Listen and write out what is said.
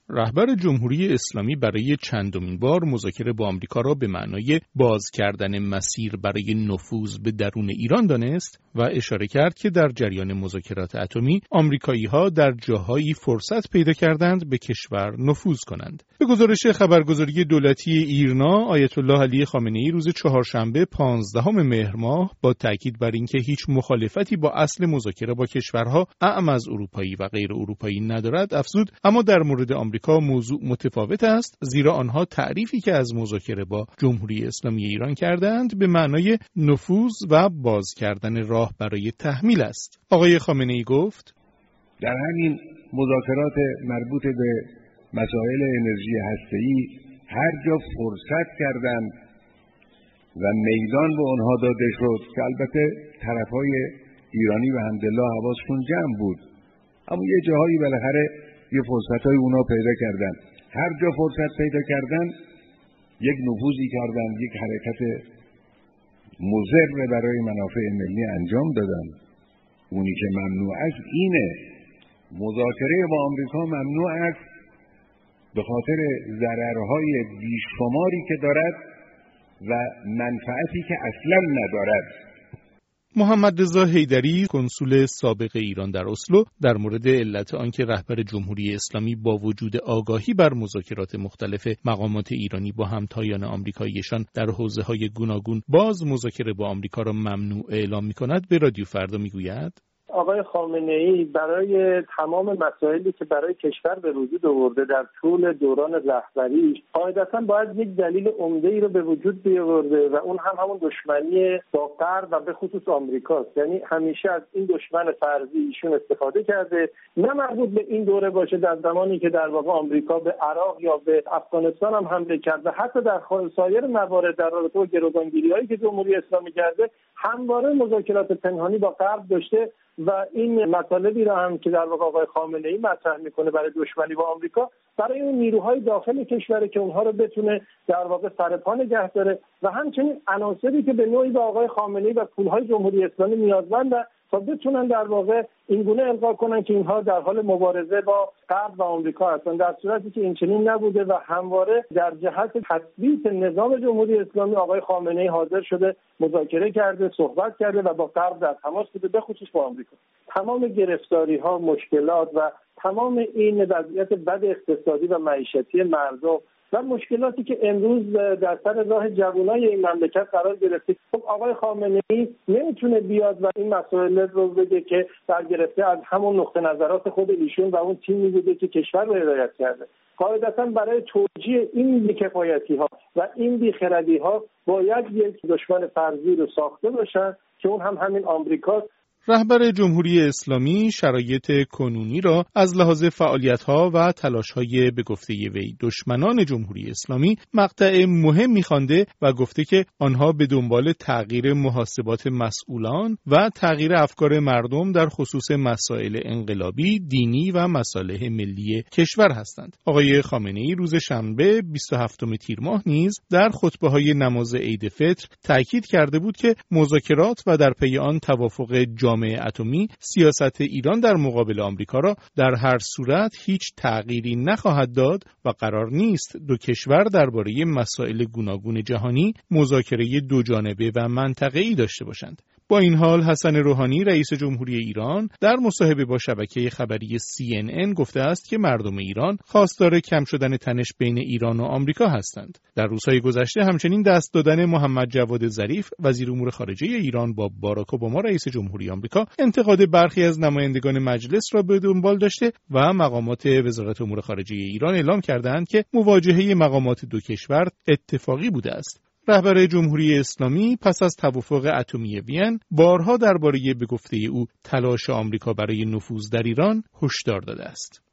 رهبر جمهوری اسلامی برای چندمین بار مذاکره با آمریکا را به معنای باز کردن مسیر برای نفوذ به درون ایران دانست و اشاره کرد که در جریان مذاکرات اتمی آمریکایی‌ها در جاهایی فرصت پیدا کردند به کشور نفوذ کنند. به گزارش خبرگزاری دولتی ایرنا، آیت الله علی خامنه‌ای روز چهارشنبه 15 مهر ماه با تاکید بر اینکه هیچ مخالفتی با اصل مذاکره با کشورها اعم از اروپایی و غیر اروپایی ندارد، افزود اما در مورد آمریکا موضوع متفاوت است، زیرا آنها تعریفی که از مذاکره با جمهوری اسلامی ایران کردند به معنای نفوذ و باز کردن راه برای تحمیل است. آقای خامنه‌ای گفت: در همین مذاکرات مربوط به مسائل انرژی هسته‌ای هر جا فرصت کردند و میدان به آنها داده شد که البته طرفهای ایرانی و الحمدلله حواسشون جمع بود، اما یه جاهایی بالاخره یه فرصت‌های اونا پیدا کردن. هر جا فرصت پیدا کردن یک نفوذی کردن، یک حرکت مضر برای منافع ملی انجام دادن. اونی که ممنوع است اینه، مذاکره با آمریکا ممنوع است به خاطر ضررهای بیشماری که دارد و منفعتی که اصلا ندارد. محمد رضا حیدری، کنسول سابق ایران در اسلو، در مورد علت آنکه رهبر جمهوری اسلامی با وجود آگاهی بر مذاکرات مختلف مقامات ایرانی با همتایان آمریکاییشان در حوزه‌های گوناگون باز مذاکره با آمریکا را ممنوع اعلام می‌کند، به رادیو فردا می‌گوید: آقای خامنه‌ای برای تمام مسائلی که برای کشور به وجود آورده در طول دوران رهبریش قاعدتاً باید یک دلیل عمده‌ای رو به وجود بیاورده و اون هم همون دشمنی با غرب و به خصوص آمریکاست. یعنی همیشه از این دشمن فرضی ایشون استفاده کرده، نه مربوط به این دوره باشه در زمانی که در واقع آمریکا به عراق یا به افغانستان هم حمله کرد و حتی در سایر موارد در رابطه با گروگانگیری‌هایی که جمهوری اسلامی کرده همواره مذاکرات پنهانی با غرب داشته و این مطالبی را هم که در واقع آقای خامنه‌ای مطرح میکنه برای دشمنی با آمریکا برای اون نیروهای داخل کشور که اونها رو بتونه در واقع سرپا نگه داره و همچنین عناصری که به نوعی به آقای خامنه‌ای و پولهای جمهوری اسلامی نیازمندن تا بتونن در واقع اینگونه القا کنن که اینها در حال مبارزه با غرب و آمریکا هستند، در صورتی که این چنین نبوده و همواره در جهت تثبیت نظام جمهوری اسلامی آقای خامنه‌ای حاضر شده مذاکره کرده، صحبت کرده و با غرب در تماس بوده، به خصوص با آمریکا. تمام گرفتاری‌ها، مشکلات و تمام این وضعیت بد اقتصادی و معیشتی مردم و مشکلاتی که امروز در سر راه جوانای این مملکت قرار گرفته، خب آقای خامنه‌ای نمیتونه بیاد و این مسائل رو بگه که برگرفته از همون نقطه نظرات خود ایشون و اون تیمی بوده که کشور رو هدایت کرده. قاعدتاً برای توجیه این بی‌کفایتی‌ها و این بی‌خردی‌ها باید یک دشمن فرضی رو ساخته باشن که اون هم همین آمریکاست. رهبر جمهوری اسلامی شرایط کنونی را از لحاظ فعالیت‌ها و تلاش‌های به گفته وی دشمنان جمهوری اسلامی مقطع مهمی خوانده و گفته که آنها به دنبال تغییر محاسبات مسئولان و تغییر افکار مردم در خصوص مسائل انقلابی، دینی و مصالح ملی کشور هستند. آقای خامنه‌ای روز شنبه 27 تیر ماه نیز در خطبه‌های نماز عید فطر تاکید کرده بود که مذاکرات و در پی آن توافق جامعه اتمی سیاست ایران در مقابل آمریکا را در هر صورت هیچ تغییری نخواهد داد و قرار نیست دو کشور درباره مسائل گوناگون جهانی مذاکره دوجانبه و منطقه‌ای داشته باشند. با این حال حسن روحانی رئیس جمهوری ایران در مصاحبه با شبکه خبری CNN گفته است که مردم ایران خواستار کم شدن تنش بین ایران و آمریکا هستند. در روزهای گذشته همچنین دست دادن محمد جواد ظریف وزیر امور خارجه ایران با باراک اوباما رئیس جمهوری آمریکا انتقاد برخی از نمایندگان مجلس را به دنبال داشته و مقامات وزارت امور خارجه ایران اعلام کردند که مواجهه مقامات دو کشور اتفاقی بوده است. رهبر جمهوری اسلامی پس از توافق اتمی وین بارها درباره به گفته او تلاش آمریکا برای نفوذ در ایران هشدار داده است.